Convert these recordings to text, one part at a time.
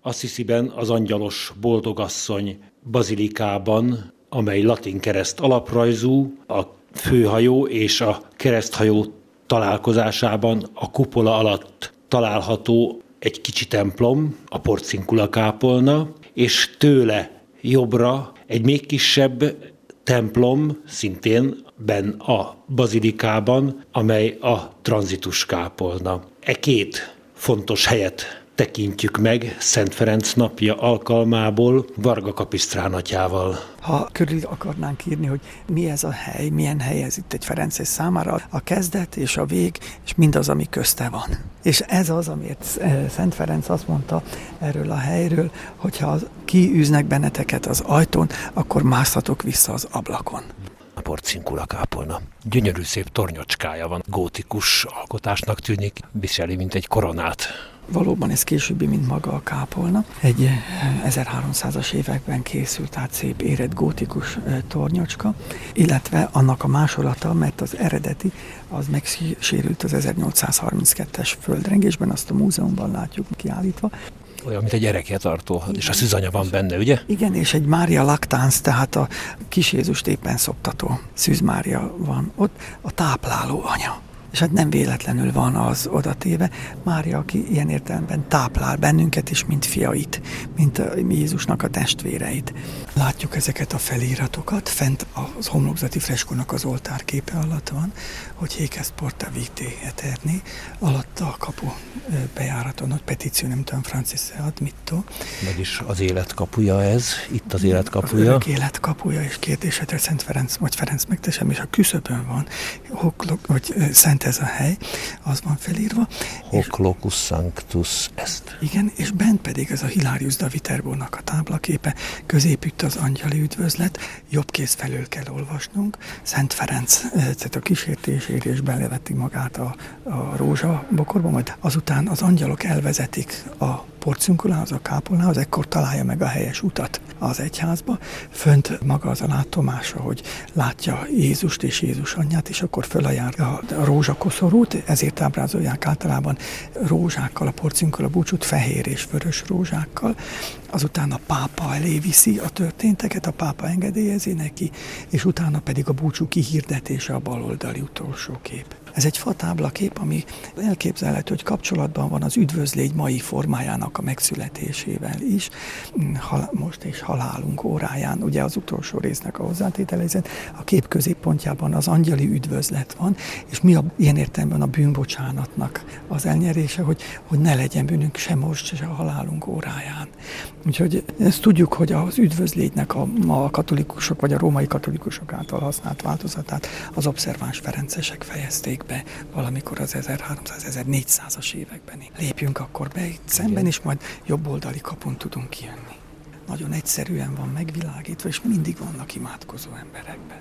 Assisiben az Angyalos Boldogasszony bazilikában, amely latin kereszt alaprajzú, a főhajó és a kereszthajó találkozásában a kupola alatt található egy kicsi templom, a Porciuncula kápolna, és tőle jobbra egy még kisebb templom, szintén benn a bazilikában, amely a Tranzitus kápolna. E két fontos helyet tekintjük meg Szent Ferenc napja alkalmából Varga Kapisztrán atyával. Ha körül akarnánk írni, hogy mi ez a hely, milyen hely ez itt egy ferences számára, a kezdet és a vég, és mindaz, ami közte van. És ez az, amit Szent Ferenc azt mondta erről a helyről, hogyha kiűznek benneteket az ajtón, akkor mászhatok vissza az ablakon. A Porciuncula kápolna. Gyönyörű szép tornyocskája van, gótikus alkotásnak tűnik, viseli, mint egy koronát. Valóban ez későbbi, mint maga a kápolna. Egy 1300-as években készült, tehát szép érett gótikus tornyocska, illetve annak a másolata, mert az eredeti, az megsérült az 1832-es földrengésben, azt a múzeumban látjuk kiállítva. Olyan, mint egy gyerekjetartó, és a szűzanya van benne, ugye? Igen, és egy Mária Lactans, tehát a kis Jézust éppen szoptató Szűz Mária van ott, a tápláló anya. És hát nem véletlenül van az odatéve. Mária, aki ilyen értelemben táplál bennünket is, mint fiait, mint Jézusnak a testvéreit. Látjuk ezeket a feliratokat, fent az homlokzati freskónak az oltárképe alatt van, hogy Hic est porta vitae aeterni, alatt a kapu bejáraton, hogy petitionem tuam Francis admitto. Vagyis az élet kapuja ez, itt az élet kapuja. Az örök élet kapuja, és kérdésedre Szent Ferenc, vagy Ferenc megtesem, és a küszöbön van, hogy szent ez a hely, az van felírva. Hoc locus sanctus est. Igen, és bent pedig ez a Hilarius da Viterbónak a táblaképe, középütt az angyali üdvözlet, jobb kéz felől kell olvasnunk. Szent Ferenc, tehát a kísértésére is beleveti magát a rózsabokorba, majd azután az angyalok elvezetik a Porciunculához, a kápolnához, ekkor találja meg a helyes utat az egyházba. Fönt maga az a látomása, hogy látja Jézust és Jézus anyját, és akkor fölajánl a rózsakoszorút, ezért ábrázolják általában rózsákkal a Porciuncula búcsút, fehér és vörös rózsákkal. Azután a pápa elé viszi a történteket, a pápa engedélyezi neki, és utána pedig a búcsú kihirdetése, a baloldali utolsó kép. Ez egy fatáblakép, ami elképzelhető, hogy kapcsolatban van az üdvözlégy mai formájának a megszületésével is, most és halálunk óráján, ugye az utolsó résznek a hozzátételezet, a kép középpontjában az angyali üdvözlet van, és mi ilyen értelemben a bűnbocsánatnak az elnyerése, hogy ne legyen bűnünk se most, se a halálunk óráján. Úgyhogy ezt tudjuk, hogy az üdvözlégynek a katolikusok, vagy a római katolikusok által használt változatát az obszerváns ferencesek fejezték be valamikor az 1300-1400-as években. Lépjünk akkor be itt szemben, és majd jobb oldali kapun tudunk kijönni. Nagyon egyszerűen van megvilágítva, és mindig vannak imádkozó emberekben.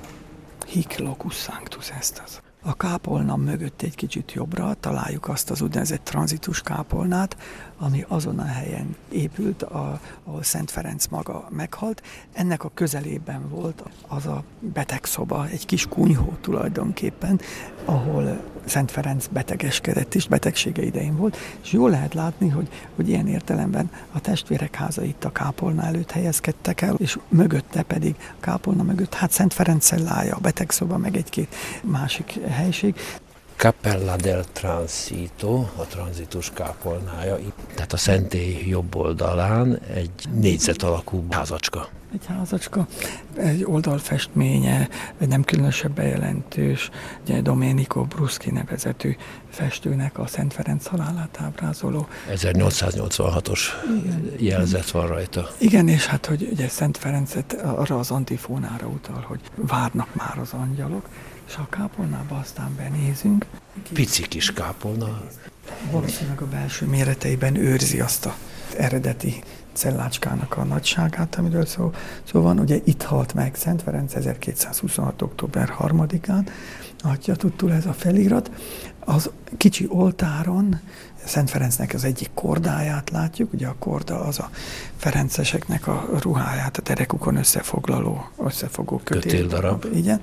Hic locus sanctus est az. A kápolna mögött egy kicsit jobbra találjuk azt az úgynevezett tranzitus kápolnát, ami azon a helyen épült, ahol Szent Ferenc maga meghalt. Ennek a közelében volt az a betegszoba, egy kis kunyhó tulajdonképpen, ahol Szent Ferenc betegeskedett is, betegsége idején volt, és jól lehet látni, hogy ilyen értelemben a testvérek háza itt a kápolna előtt helyezkedtek el, és mögötte pedig, a kápolna mögött, hát Szent Ferenc cellája, a betegszoba, meg egy-két másik helység. Cappella del Transito, a tranzitus kápolnája, tehát a szentély jobb oldalán egy négyzet alakú házacska. Egy házacska, egy oldalfestménye, egy nem különösebb bejelentős, ugye Domenico Bruschi nevezetű festőnek a Szent Ferenc halálát ábrázoló. 1886-os jelzet van rajta. Igen, és hát, hogy ugye Szent Ferencet arra az antifónára utal, hogy várnak már az angyalok, és a kápolnába aztán benézünk. Pici kis kápolna. Valószínűleg a belső méreteiben őrzi azt az eredeti cellácskának a nagyságát, amiről szó van. Ugye itt halt meg Szent Ferenc 1226. október 3-án, atya tudtul ez a felirat. Az kicsi oltáron Szent Ferencnek az egyik kordáját látjuk, ugye a korda az a ferenceseknek a ruháját, a derekukon összefogó kötéldarab. Igen.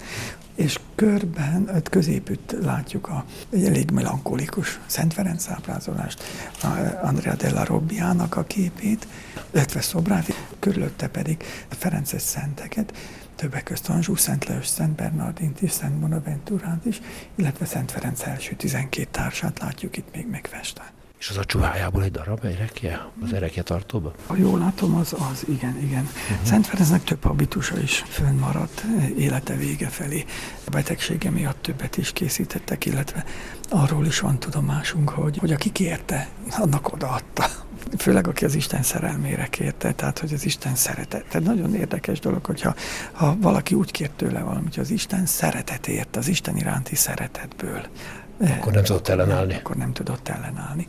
és körben, középütt látjuk egy elég melankolikus Szent Ferenc ábrázolást, Andrea della Robbiának a képét, illetve szobrát, körülötte pedig a ferences szenteket, többek közt Anjou, Szent Lajos, Szent Bernardint is, Szent Bonaventurát is, illetve Szent Ferenc első 12 társát látjuk itt még megfestve. És az a csuhájából egy darab erekje? Az erekje tartóba? Ha jól látom, az igen. Szent Ferencnek több habitusa is fönnmaradt élete vége felé. A betegsége miatt többet is készítettek, illetve arról is van tudomásunk, hogy aki kérte, annak odaadta. Főleg aki az Isten szerelmére kérte, tehát hogy az Isten szeretet. Tehát nagyon érdekes dolog, hogyha valaki úgy kért tőle valamit, hogy az Isten szeretetért, az Isten iránti szeretetből. Akkor nem tudott ellenállni. Akkor nem tudott ellenállni.